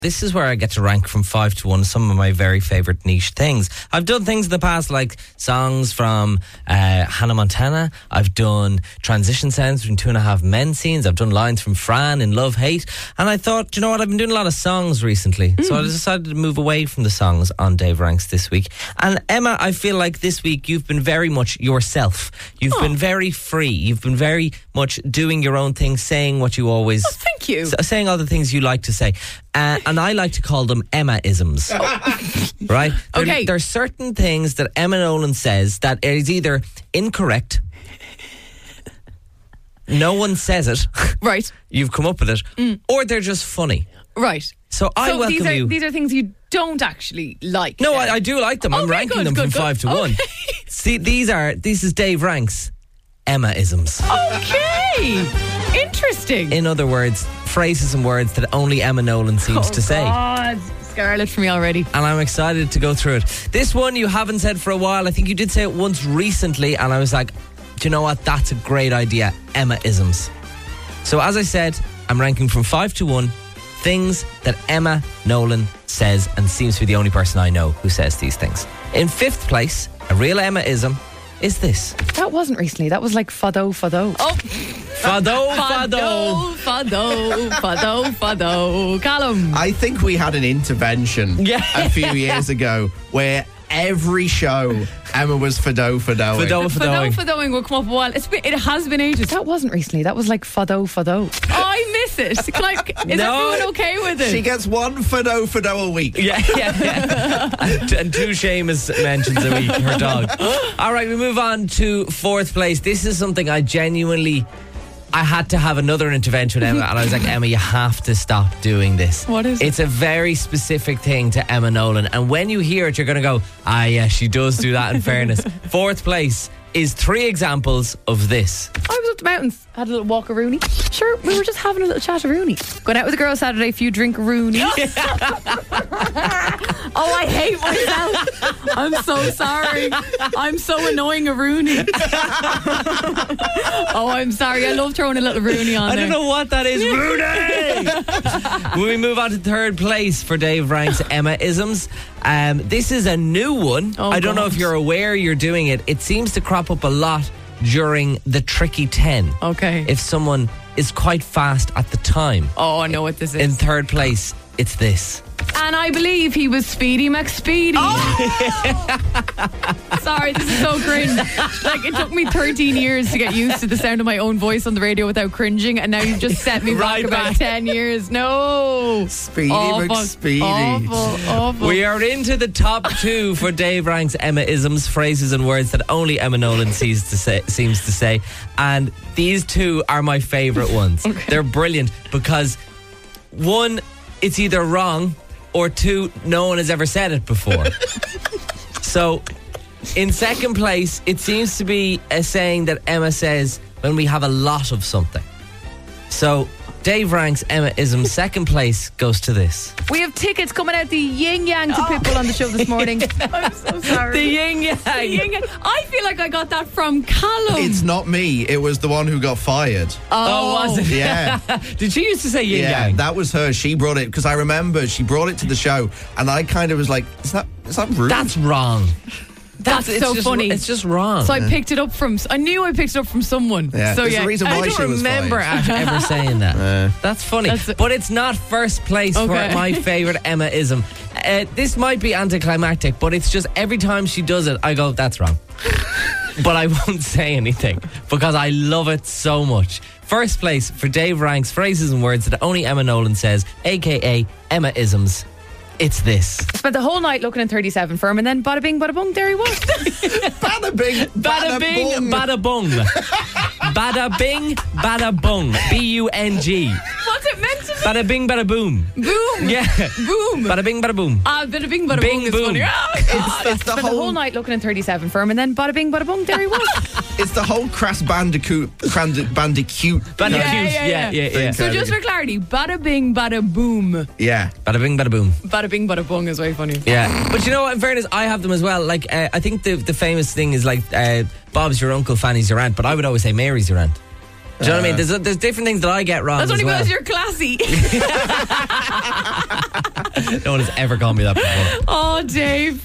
This is where I get to rank from 5 to 1 some of my very favourite niche things. I've done things in the past like songs from Hannah Montana. I've done transition sounds from 2.5 Men scenes. I've done lines from Fran in Love Hate. And I thought, you know what, I've been doing a lot of songs recently. So I decided to move away from the songs on Dave Ranks this week. And Emma, I feel like this week you've been very much yourself. You've been very free. You've been very much doing your own thing, saying what you always... Oh, thank you. Saying all the things you like to say. And I like to call them Emma-isms. Right? Okay. There are certain things that Emma Nolan says that is either incorrect, no one says it, Right. you've come up with it, or they're just funny. Right. So I welcome you. These are things you don't actually like. No, then. I do like them. I'm Okay, ranking good, them good, from 5 to good. 1. See, this is Dave Ranks' Emma-isms. Okay. Interesting. In other words, phrases and words that only Emma Nolan seems to say. God, Scarlet for me already. And I'm excited to go through it. This one you haven't said for a while. I think you did say it once recently, and I was like, do you know what? That's a great idea. Emma-isms. So as I said, I'm ranking from 5 to 1 things that Emma Nolan says, and seems to be the only person I know who says these things. In 5th place, a real Emma-ism is this. That wasn't recently. That was like fado. Oh. Fado. Fado. Callum. I think we had an intervention a few years ago where every show Emma was fadoing. Fadoing will come up a while. It has been ages. That wasn't recently. That was like fado. Oh, I miss it. Is everyone okay with it? She gets one fado a week. Yeah. and 2 Seamus mentions a week, her dog. All right, we move on to 4th place. This is something I had to have another intervention with Emma, and I was like, Emma, you have to stop doing this. What is it? It's a very specific thing to Emma Nolan, and when you hear it, you're going to go, yeah, she does do that in fairness. 4th place is 3 examples of this. I was up the mountains, had a little walk of Rooney. Sure, we were just having a little chat of Rooney. Going out with a girl Saturday, few drink Rooney. Oh, I hate myself. I'm so sorry. I'm so annoying a Rooney. Oh, I'm sorry. I love throwing a little Rooney on I there. don't know what that is. Rooney! When we move on to 3rd place for Dave Ranks' Emma-isms, this is a new one. Oh, I don't know if you're aware you're doing it. It seems to crop up a lot during the Tricky 10. Okay. If someone is quite fast at the time. Oh, I know what this is. In 3rd place, it's this. And I believe he was Speedy McSpeedy. Oh! Sorry, this is so cringe. Like, it took me 13 years to get used to the sound of my own voice on the radio without cringing, and now you've just set me Right back about back. 10 years. No. Speedy Awful. McSpeedy. Awful. We are into the top 2 for Dave Ranks' Emma-isms, phrases and words that only Emma Nolan seems to say. And these 2 are my favourite ones. Okay. They're brilliant because, 1, it's either wrong, or 2, no one has ever said it before. So, in 2nd place, it seems to be a saying that Emma says when we have a lot of something. So, Dave Ranks' Emma-ism, 2nd place goes to this. We have tickets coming out the Yin Yang to Pitbull on the show this morning. I'm so sorry. The yin yang. The Yin Yang. I feel like I got that from Callum. It's not me. It was the one who got fired. Oh, was it? Yeah. Did she used to say yin yang? That was her. She brought it because I remember she brought it to the show, and I kind of was like, "Is that rude?" That's wrong. That's it's so just, funny. It's just wrong. So I picked it up from. I knew I picked it up from someone. Yeah. So There's yeah. a reason why I she don't was remember fired. ever saying that. That's funny. But it's not 1st place for Okay. my favourite Emma-ism. This might be anticlimactic, but it's just every time she does it, I go, that's wrong. But I won't say anything because I love it so much. 1st place for Dave Ranks' phrases and words that only Emma Nolan says, a.k.a. Emma-isms. It's this. Spent the whole night looking in 37 firm, and then bada bing, bada bung, there he was. Bada bing, Bada bing, bada bung. Bada bing, bada bung. B-U-N-G. What's it meant to be? Bada bing, bada boom. Boom. Yeah. Boom. Bada bing, bada boom. Bada bing, bada Bing, bung is boom. funny. It's the Spent the whole whole. night looking in 37 firm, and then bada bing, bada bung, there he was. It's the whole Crash Bandicoot. Bandicoot. Yeah. So just for clarity, bada bing, bada boom. Yeah. Bada bing, bada boom. Bada bing, bada bung is very funny. Yeah. But you know what, in fairness, I have them as well. Like, I think the famous thing is like, Bob's your uncle, Fanny's your aunt, but I would always say Mary's your aunt. Do you know what I mean? There's different things that I get wrong. That's only as well. because you're classy. No one has ever called me that before. Oh, Dave.